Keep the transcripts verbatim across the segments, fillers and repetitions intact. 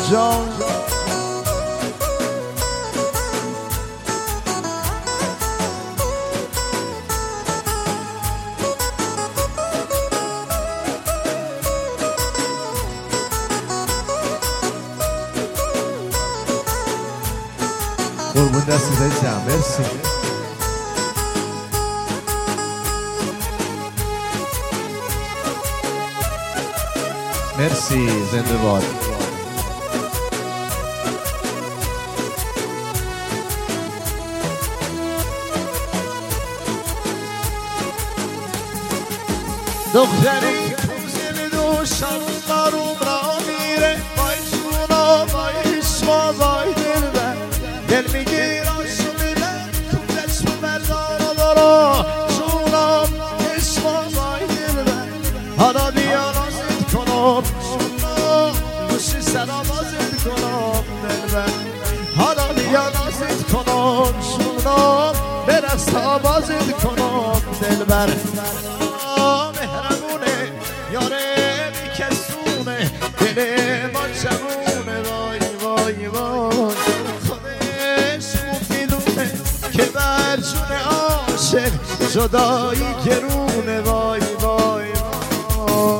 جان قربون دست عزیزم مرسی مرسی زنده باد دختری کوزل دوشم قروم را میره وای جونا وای عشقا وای دلبر دل میگیر آشو میره تو چشم مردارا دارا جونام عشقا وای دلبر حالا بیا نازت کنم جونا خوشی سرا بازت کنم دلبر حالا بیا نازت کنم جونا برس تا بازت کنم دلبر مهربونه یاره میکسونه دل ما جوونه وای وای وای خودش خوب میدونه که بر جون عاشق جدایی گرونه وای وای وای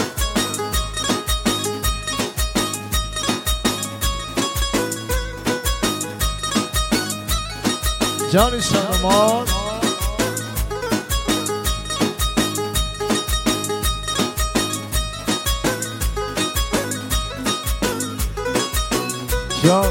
جان شما جان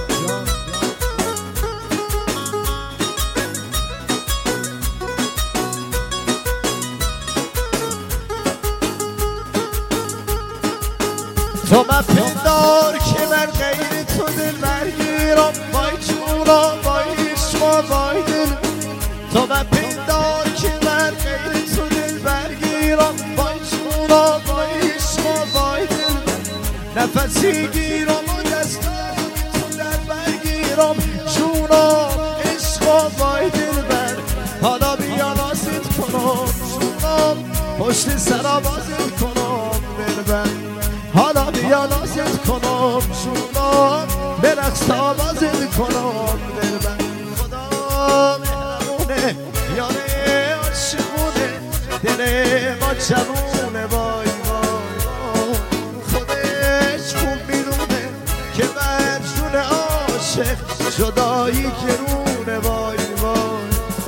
تو مپندار که من غیر تو دل برگیرم وای جونا وای عشقا وای دل تو مپندار که من غیر تو دل برگیرم وای جونا وای عشقا وای دل نفسی گیرم و دستم تو در برگیرم جونا عشقا وای دل بر حالا بیا نازت کنم جونام پشت سرا بازت کنم دل بر حالا بیا نازت کنم جونام برقص تا بازت کنم دل بر خدا مهربونه یاره عاشقونه دل ما جوونه وای وای وای خودش خوب میدونه که بر جون عاشق جدایی گرونه وای وای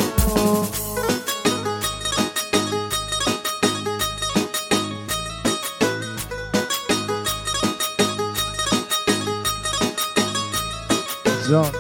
جان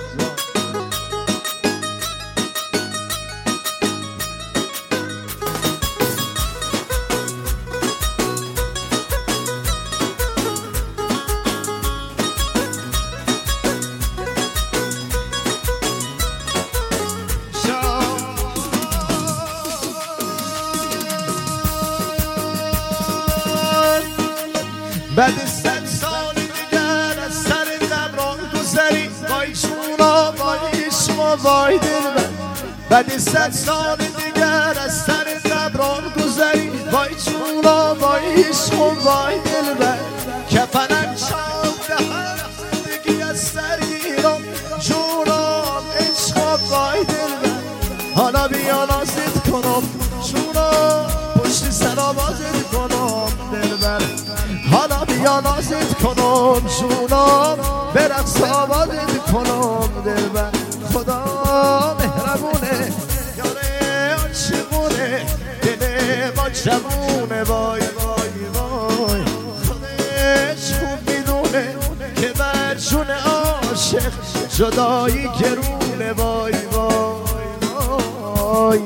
بعد صد سال دیگر از سر زمان گذری وای جونا وای عشقا وای دلبر بعد صد سال دیگر از سر زمان گذری وای جونا وای عشقا وای دلبر کفنم چاک دهر زندگی از سر گیرم جونام عشقا وای دلبر حالا بیا نازت کنم جونام پشت سرا بازت کنم دلبر حالا بیا نازت کنم جونام برقص تا بازت کنم دلبر خدا مهربونه یاره عاشقونه دل ما جوونه وای وای وای خودش خوب میدونه که بر جون عاشق جدایی گرونه وای وای وای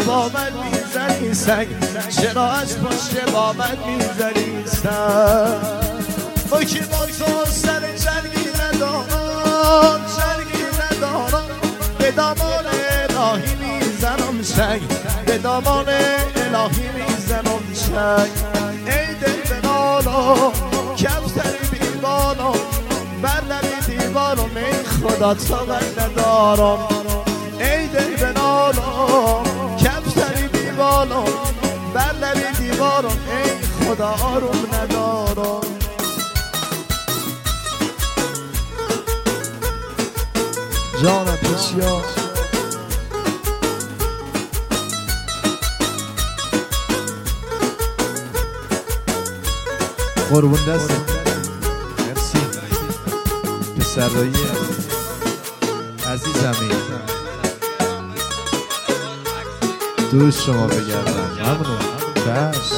با من میزنی سگ، چرا از پشت با من میزنی سگ؟ ما که با تو سر جنگی ندارم، جنگی ندارم، به دامان الهی میزنم شگ، به دامان الهی میزنم شگ. ای دل به نالم کفتری بیبالم، بر لبی دیوارم، ای خدا طاقت ندارم. ای دل به نالم کفتری بیبالم، بر لبی دیوارم، ای خدا آروم ندارم. جانم بسیار قربون دست مرسی پسرایی عزیزمی، دوست شما بگردم. ممنون. بس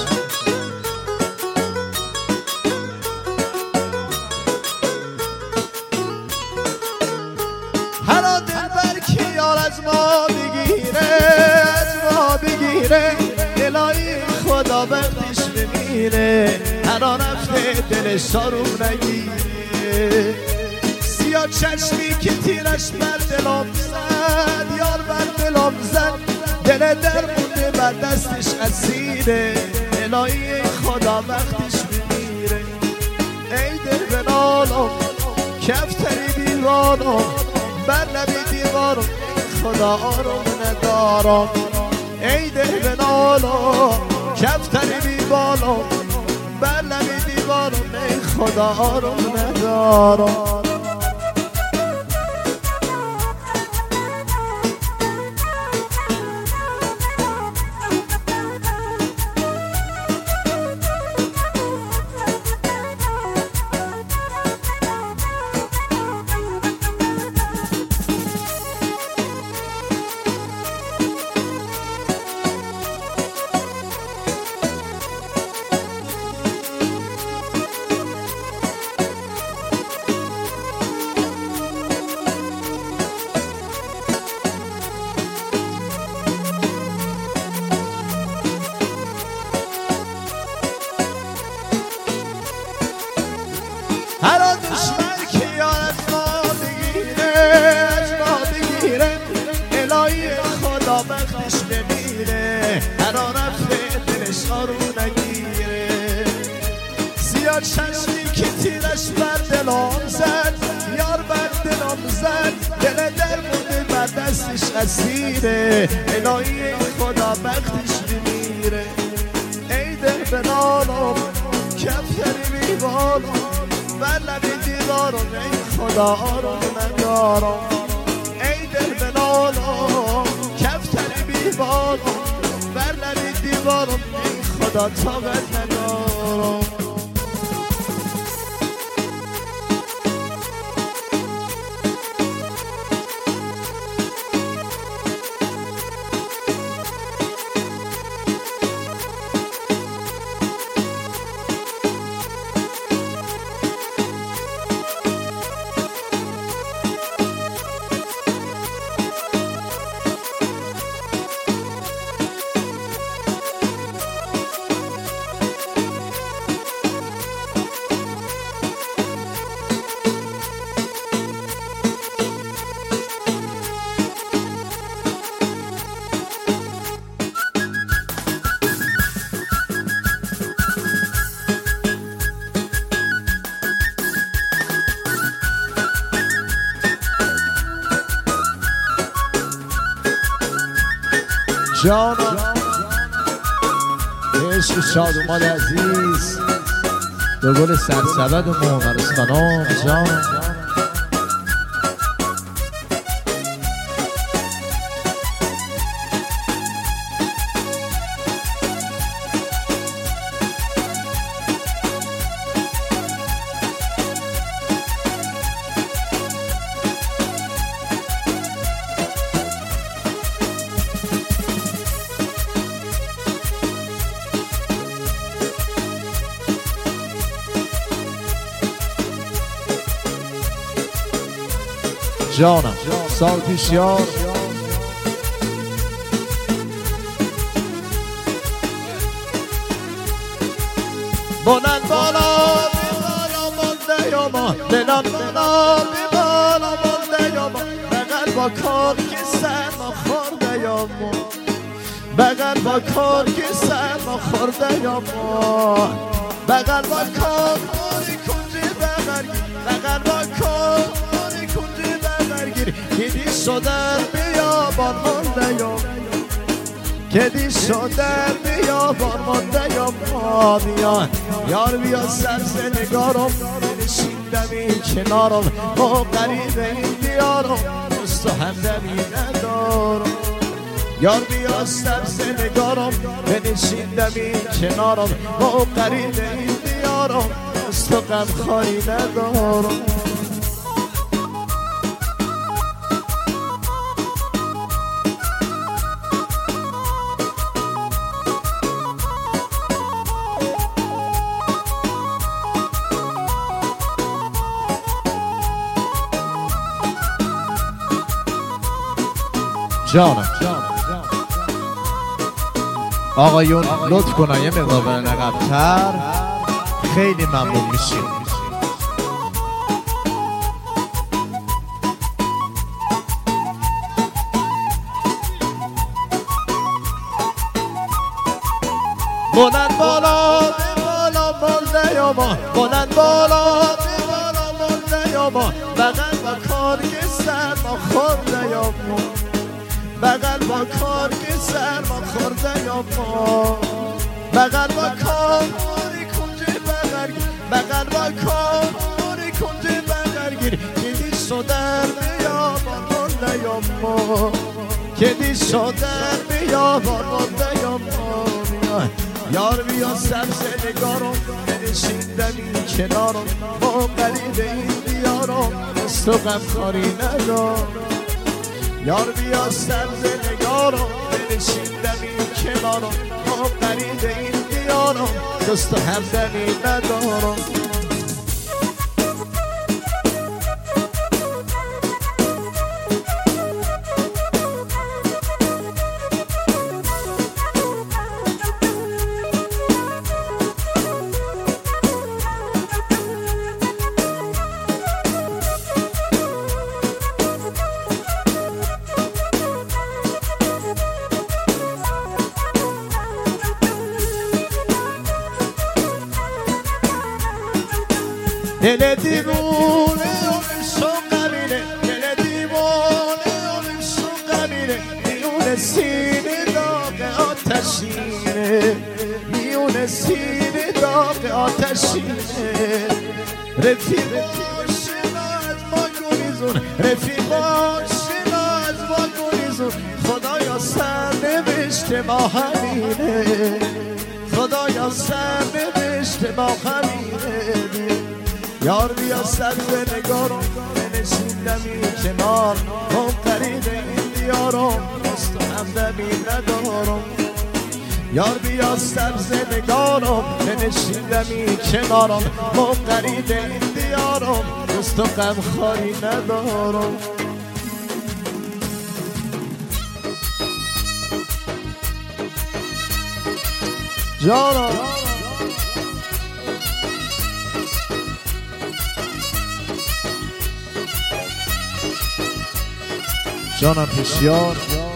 هر دلبر که یار از ما بگیره، از ما بگیره، الهی خدا وقتش بمیره. هر آن رفته دلش آروم نگیره، سیاه چشمی که تیرش بر دلم زد، یار بر دلم زد، دل در مونده بر دستش اسیره. الهی خدا وقتش بمیره. ای دل به نالم کفتری بیوانم، بر لبی دیوارم، ای خدا آروم ندارم. ای دل به نالم کفتری بیوانم، بر لبی دیوارم، ای خدا آروم ندارم. هر آن دشمن که یار از ما بگیره، از ما بگیره، الهی خدا وقتش بمیره. هر آن رفته دلش آروم نگیره، سیاه چشمی که تیرش بر دلم زد، یار بر دلم زد، دل در مونده بر دستش اسیره. الهی خدا وقتش بمیره. ای دل به نالم کفتری بیبالم، بر لب دیوارم، ای خدا آروم ندارم. ای دل به نالم کفتری بیبالم، بر لب دیوارم، ای خدا طاقت ندارم. جانم عشق شادومان عزیز، به گل سرسبد و مومنستانم جانم. جانم سال پیش یار بلند بالا بی بالا مانده یا ما بلند بالا بی بالا مانده یا ما بغل با کار که سر ما خورده یا ما بغل با کار که سر ما خورده یا ما بغل با کار موری کنجی ببرگیر بغل با کار موری کنجی ببرگیر کدی شدن بیابان مانده یا کدی شدن بیابان مانده یا ما بیان یار بیا سبز نگارم بنشیندم این کنارم با قریب این دیارم دوست و همدمی ندارم یار بیا سبز نگارم بنشیندم این کنارم با قریب این دیارم دوست و غمخواری ندارم جانم آقایون لطف کنن یه مقدار برن عقب‌تر خیلی ممنون میشیم بلند بالا بی بالا مانده یا ما بلند بالا بی بالا مانده یا ما بغل با کار که سر ما خورده یا ما بغل با کار که سر ما خورده یا ما بغل با کار موری کنجی بغرگیر بغل با کار موری کنجی بغرگیر کدی شدن بیابان مانده یا ما کدی شدن بیابان مانده یا ما یار بیا سبز نگارم بنشیندم این کنارم با قریب این دیارم دست و غمخواری ندارم یار بیا سبز نگارم بنشیندم این کنارم با قریب این دیارم دست و همدمی ندارم دل دیوونه عشق قبیله دل دیوونه عشق قبیله میون سینه داغ آتشینه میون سینه داغ آتشینه رفیق شما از ما گریزون رفیق شما از ما گریزون خدایا سر نوشته ما همینه خدایا سر نوشته ما همینه یار بیا سبز نگارم بنشیندم این کنار هم قریب این دیارم دست و همدمی ندارم یار بیا سبز نگارم بنشیندم این کنارم هم قریب این دیارم دست و غمخواری ندارم جانم جانم بسیار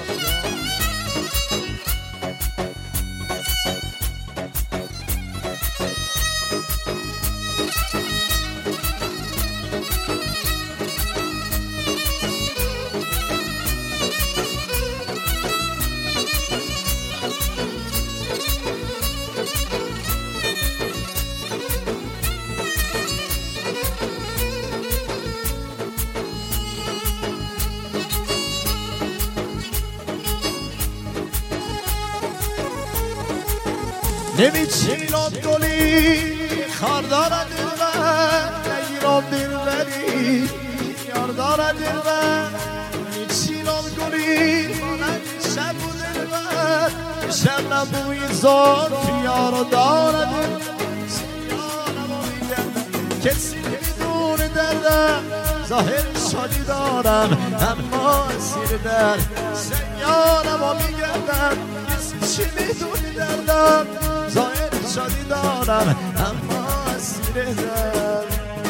نمیچینم گلی خار دارد دلبر نگیرم دلبری یار دارد دلبر نمیچینم گلی مانند شب و دلبر شب نبوی زلف یارو دارد سیانمو میگردم کسی میدونه دردم ظاهر شادی دارم اما اسیر در سیانمو میگردم کسی چی میدونه دردم ظاهر شادی دارم اما اسیر دم.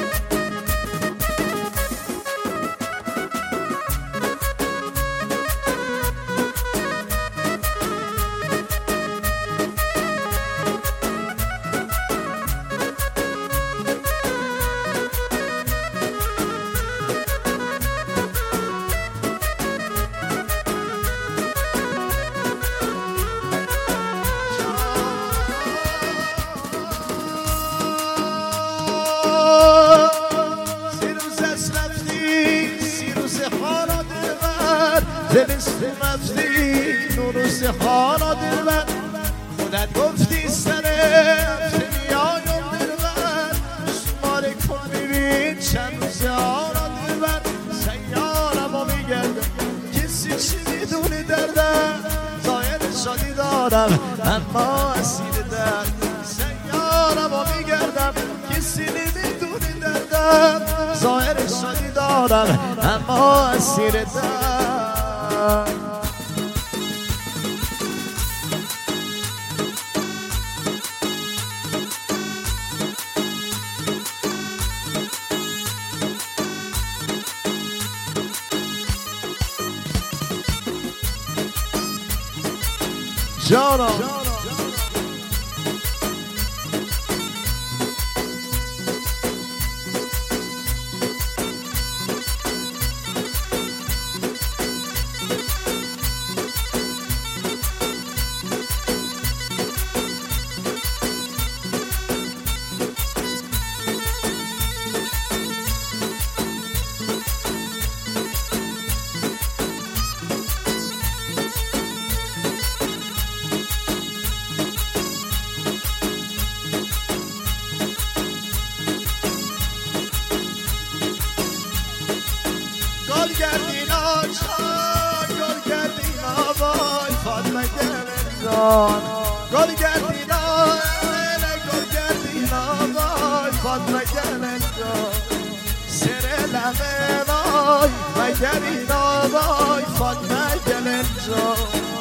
دلست مفتی نوروز خانا دلبر خودت گفتی سرم میایم دلبر شماره کن ببین چند روز آنا دلبر سیارم و میگردم کسی چی میدونه دردم ظاهر شادی دارم اما اسیر درد سیارم و میگردم کسی نمیدونه دردم ظاهر شادی دارم اما اسیر درد. جانا گل گردین آشان گل گردین آبای فاطمه گلنجان گل گردین آبای گل گردین آبای فاطمه گلنجان سر لبه وای مگرین آبای فاطمه گلنجان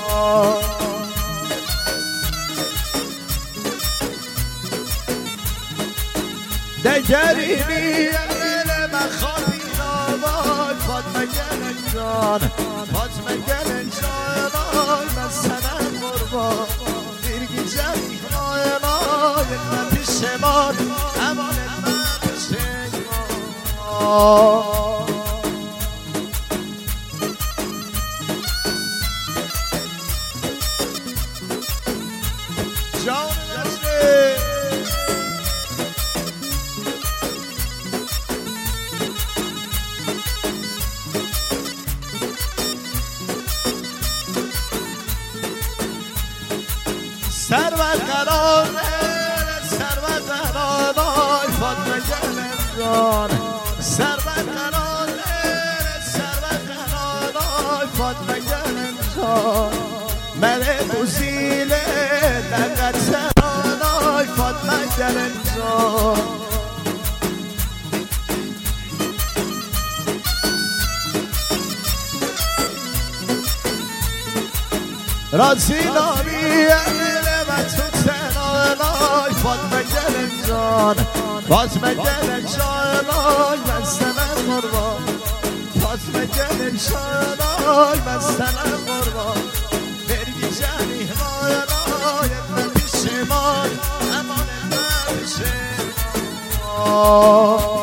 دگرینی امیل مخاطی فاطمه گلنجان فاطمه گلنجان آی من سنم قربان دیرگی جمعی آی آی من پیشمان امان من پیشمان جان دسته سرور قراره سرور قراره فاطمه گلنجان سرور قراره سرور قراره فاطمه گلنجان مله بوزیله لقد سرانای فاطمه گلنجان رازی نامی فاطمه گلنجان فاطمه گلنجان آی من سنم قربان فاطمه گلنجان آی من سنم قربان برگی جنی مای آی من پیشمان امان من پیشمان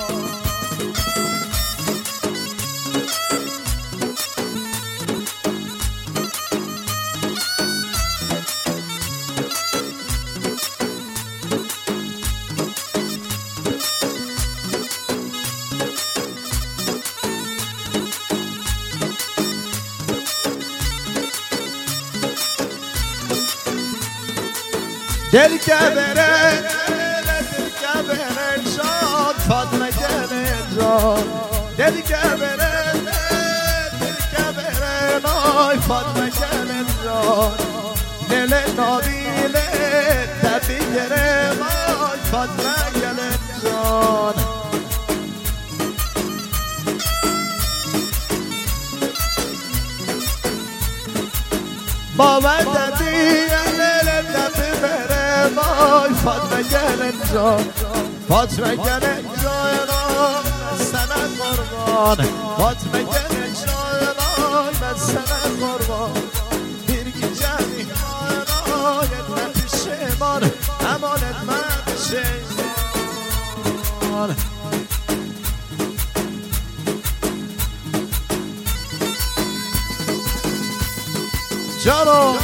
دل کبره دل کبره شاد فاطمه گلنجان دل کبره دل کبره نای فاطمه گلنجان دل نادیله تبی گره مای فاطمه گلنجان باور دادی دل تبی بره وای فاطمه گل جان فاطمه گل جان سنه قربان فاطمه گل جان من سنه قربان بیرگی جمعی آنایت من پیشمان امانت من پیشمان جانو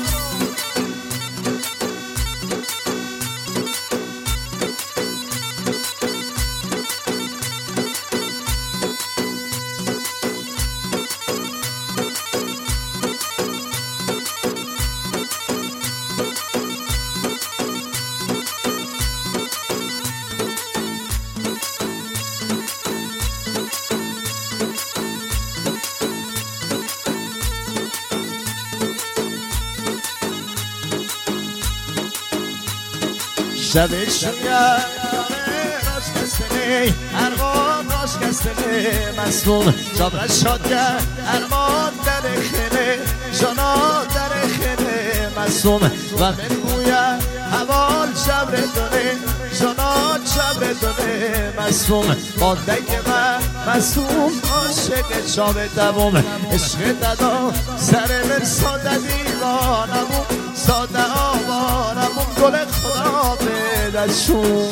شبشون یاره راش کستنی ارمان راش کستنی مسئول جابر شادگر ارمان در خیلی جانا در خیلی مسئول و من گویم حوال جبر دونه جانا جبر دونه مسئول مانده که من مسئول عاشق چاوه دوم عشق دادا سر من ساده دیوانمون ساده آوارمون گل خدا بدشون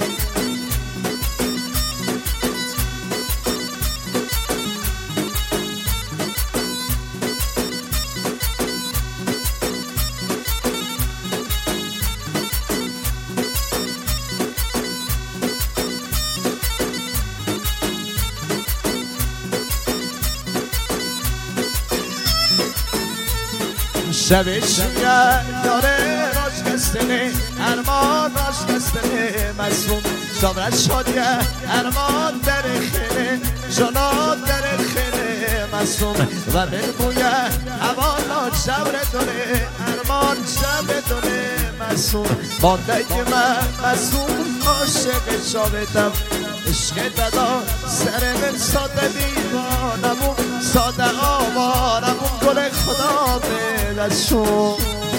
شبش یاره راش کستنه ارمان راش کستنه مسئول شابرت شادیه ارمان در خیره جانا در خیره مسئول و بلبویه حوالا جبر دونه ارمان جبر دونه مسئول مانده که من مسئول عاشق شابتم عشق دادا سر من ساده دیوانمون ساده آوارمون گل خدا بدشون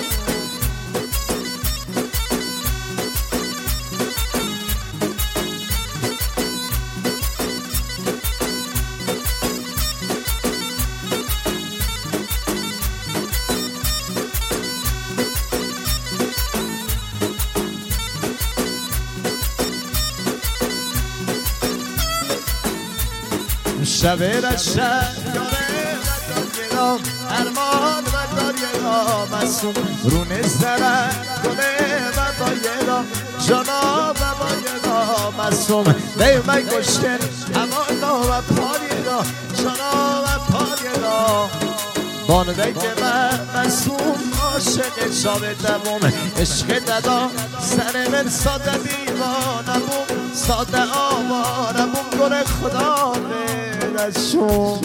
شب رشن یاره ودار ارمان ودار یلا مسئول رون زرن گله ودار یلا جانا ودار یلا مسئول نیمه گشتن امانا و پار یلا جانا و پار یلا بانده که من مسئول عاشق شاوه دوم عشق دادا سر من ساده دیوانمون ساده آوارمون گل خدا بدشون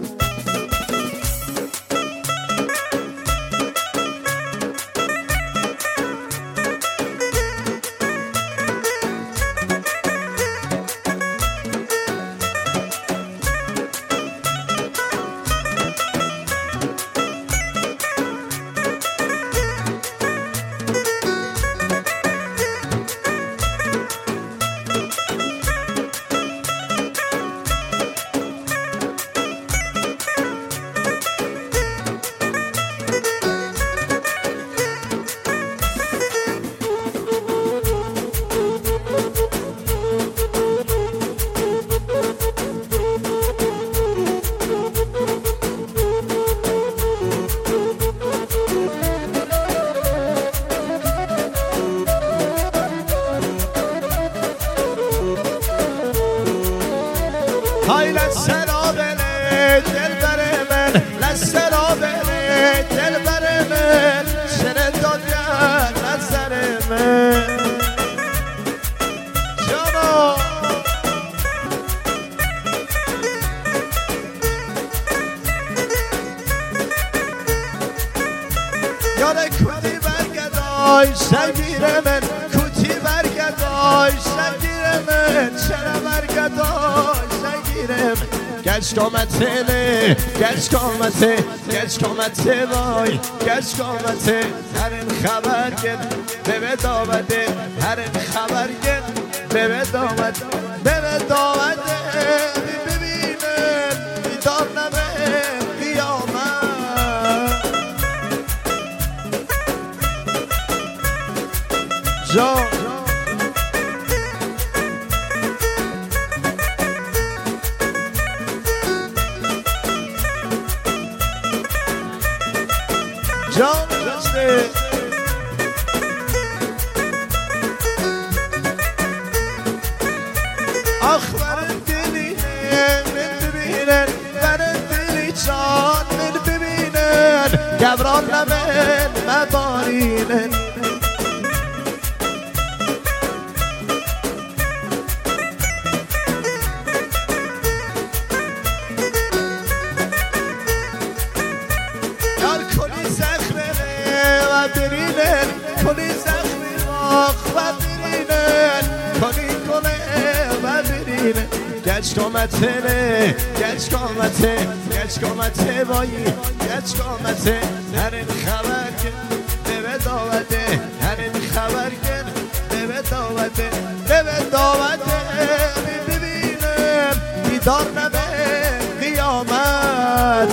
های لسرا بله دل بره من لسرا بله دل بره من شر دنیا نظر من جانا یاره کودی برگدای شگیر من کودی برگدای شگیر من چرا برگدای geç kometele, geç komete, geç komete vay, geç komete. Her in haber gel, bebe davete, her in haber gel, bebe davete, bebe davete. Bibinin idamname kıyamet. Can. Can kaçtı. Ah verin diline, min bibinen, verin dili can, min bibinen, gevranla min mebarinen. Yar koli zehmine ve birinen, koli zehmi vak ve birinen, koli kole ve birinen. Geç kometele, geç komete, geç komete vay, geç komete. Her in haber gel, deve davete, her in haber gel, deve davete, deve davete. Bibinem, didar nebe kıyamet.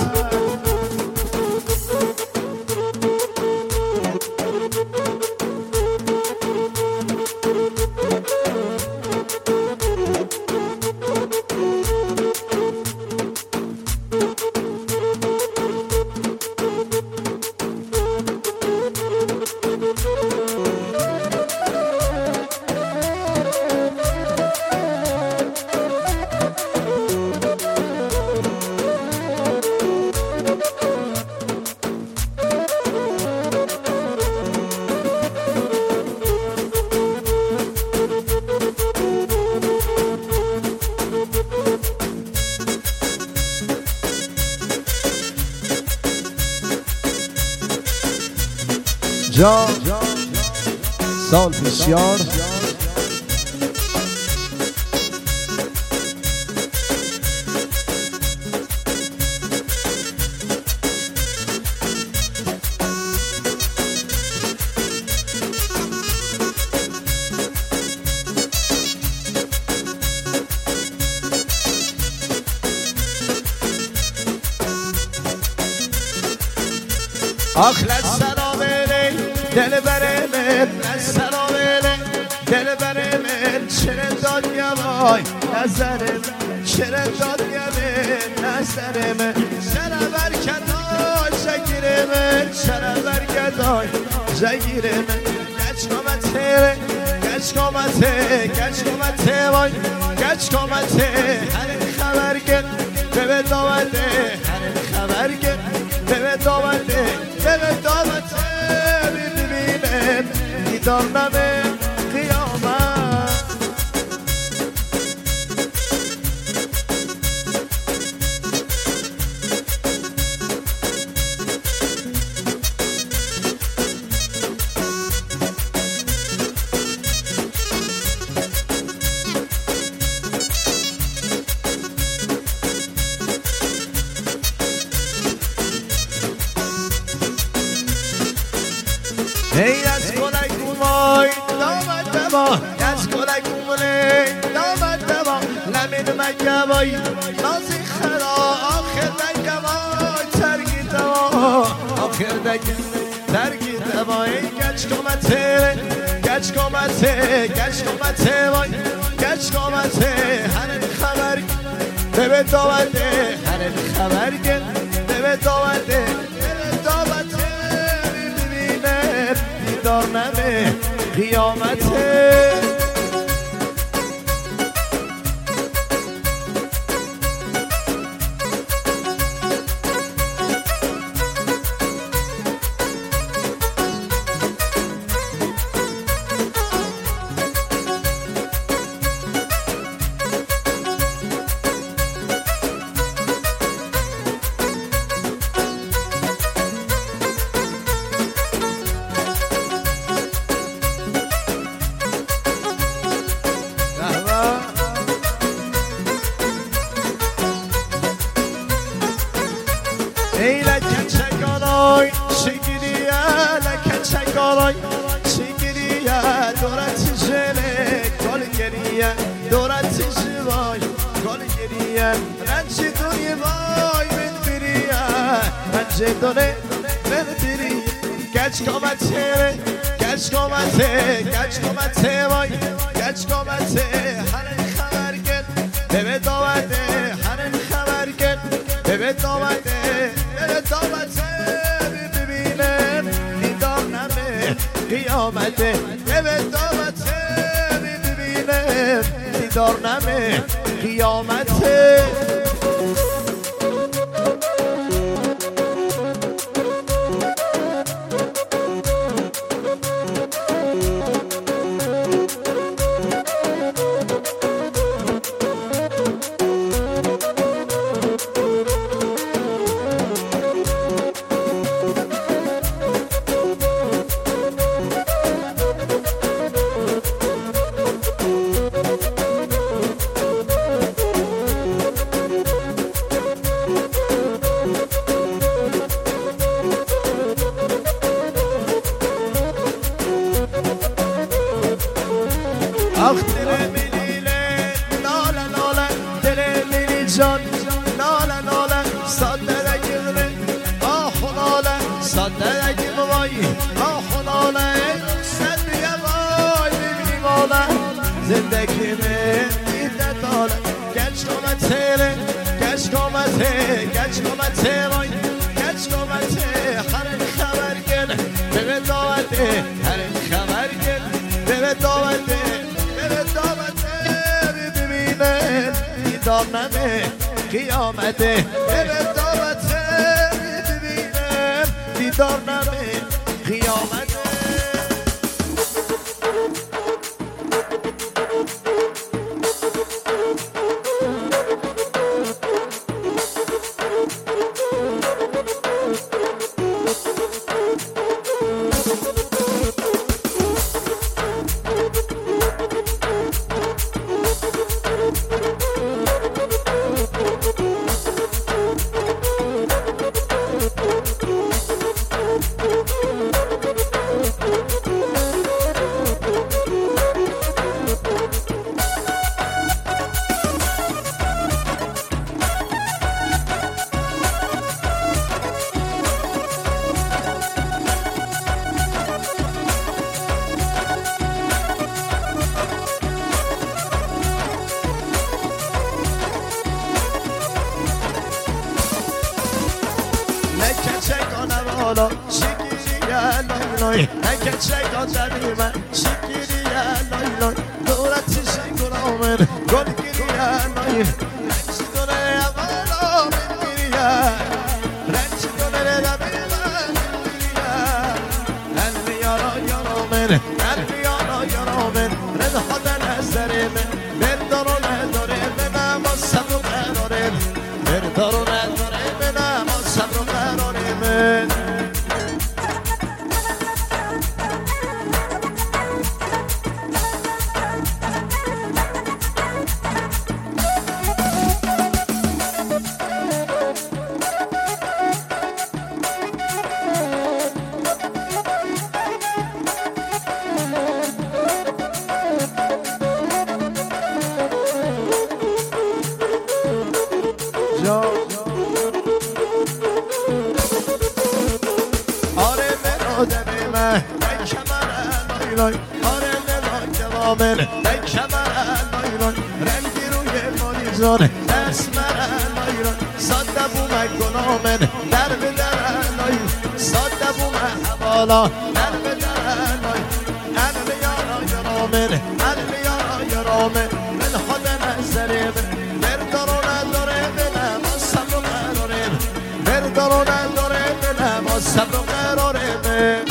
Can, sal بسیار. آخ لسلام دل برمن سلام دل برمن چرا دنیا وای نظرم چرا دنیا نظرم چرا برکتای زگیرم چرا برکتای زگیرم geç komete geç komete geç komete vay geç komete her haber gel bebe davete her haber gel bebe davete bebe davete. Didar-name kıyamet. Hey, that's what I do, boy. Damat dama, that's what I do, boy. Damat dama, lamin makabay. Nazi khara, akhir makabay. Tergi dama, akhir dagi, tergi dama. Geç komete, geç komete, geç komete, boy. Geç komete, her haber, bebe davete, her haber gel, bebe davete, bebe davete. دارنمه قیامته وای چگریه دورت جله گل گریه دورت جوای گل گریه رنج دنی وای من بریه رنج دنی من بریه گچ کامته گچ کامته گچ کامته وای گچ کامته هر خبر گل به داوته هر خبر گل به داوته به داوته ببینم دیدار نمه قیامته به داوته ببینم دیدار نمه قیامته آخ دل منیله ناله ناله دل منی جان ناله ناله ساده رگیره آخ ناله ساده رگیم وای آخ ناله سدیه وای ببینی ماله زندگی من دیده داله گچ کامته گچ کامته گچ کامته وای گچ کامته هر خبر گل به داوته هر خبر گل به داوته دیدار نمه قیامته به داوته ببینم دیدار نمه قیامته حالا شکریه لای لای اگه چکان دمیمه شکریه لای لای دورت شکرامن گل گریه لای رنج دونه اولا من گریه رنج دونه دمیمه گریه قلبی یارا یارا من قلبی یارا یارا من رد خدا نظره من بردارو نداره من ما صبر و قراره بردارو نداره من ما صبر و قراره من آره من آدمی من ای کمر لای لای آره من جوامن ای کمر لای لای رنگی روی مالیزان اسمر لای لای ساده بومه گنامن در به در لای ساده بومه حوالا در به در لای قلب یارا یارامن قلب یارا یارامن من خود نظریم بردارو نداره بنم صبر و قراریم بردارو نداره بنم صبر و قراریم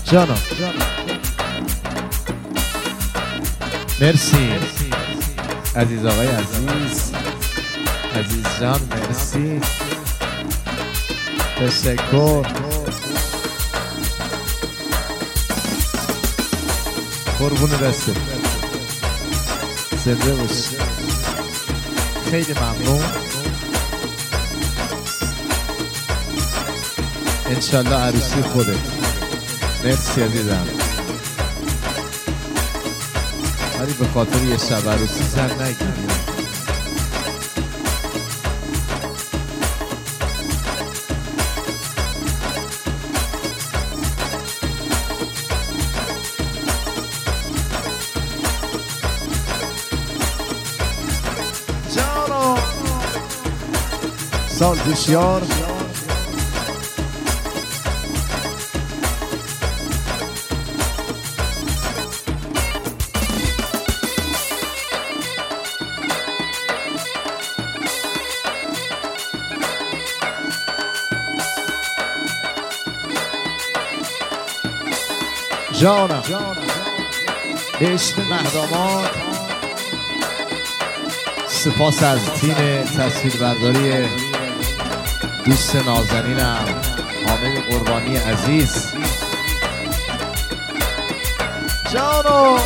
جانم مرسی عزیز آقای عزیز عزیز جان مرسی تشکر قربون دسته زنده باشی خیلی ممنون انشالله عروسی خودت مرسی عزیزم ولی به خاطر یه شب عروسی زن نگیری جانو سال بسیار جانم عشق مهداماد سپاس از تیم تصویربرداری دوست نازنینم حامد قربانی عزیز جانو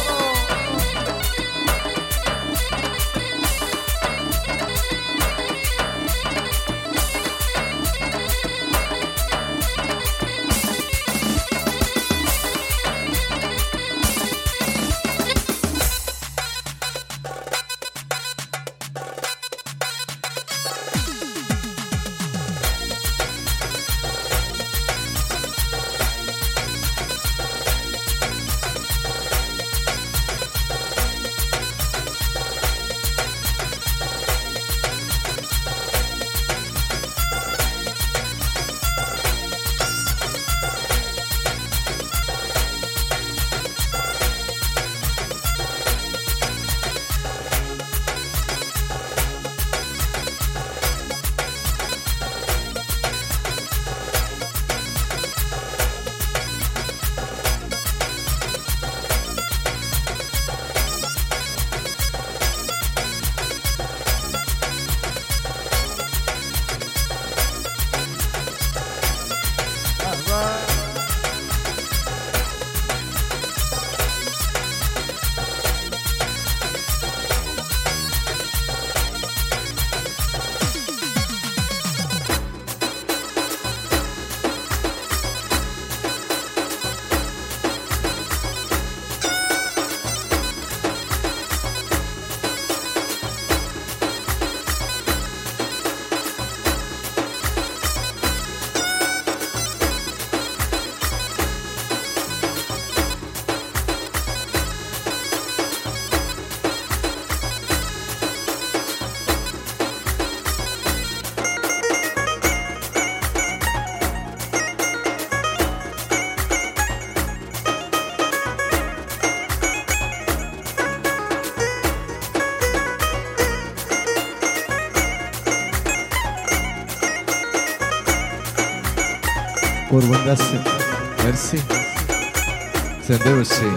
قربون دستی مرسی زنده باشی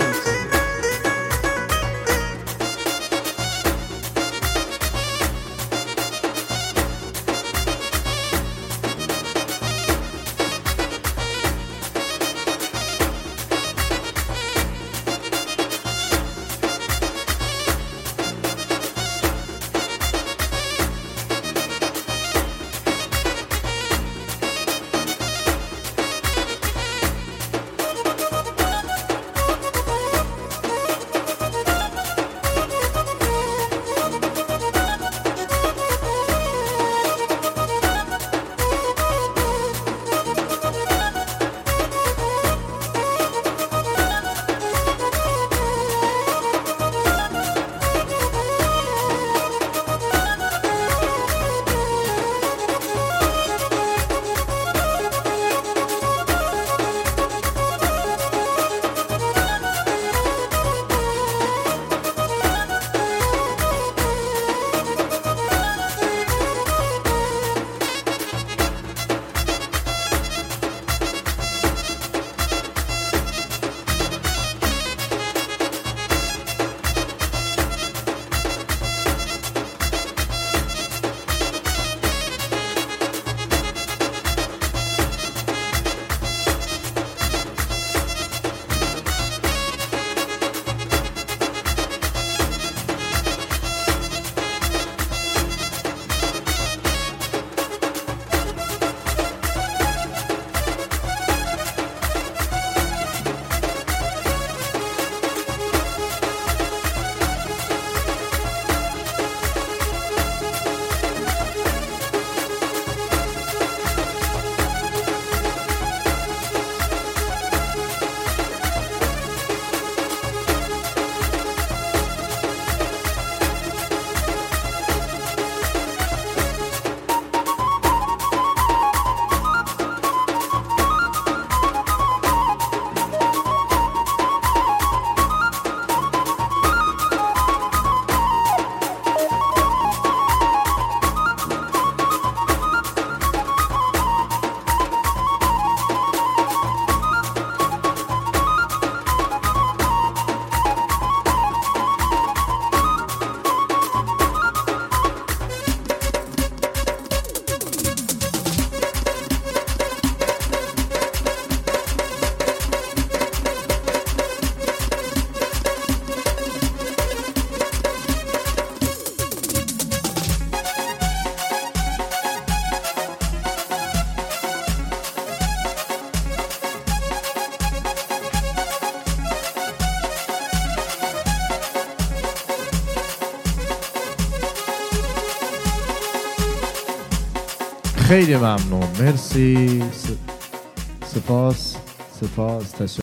خیلی ممنون، مرسی، سپاس سپاس تشکر.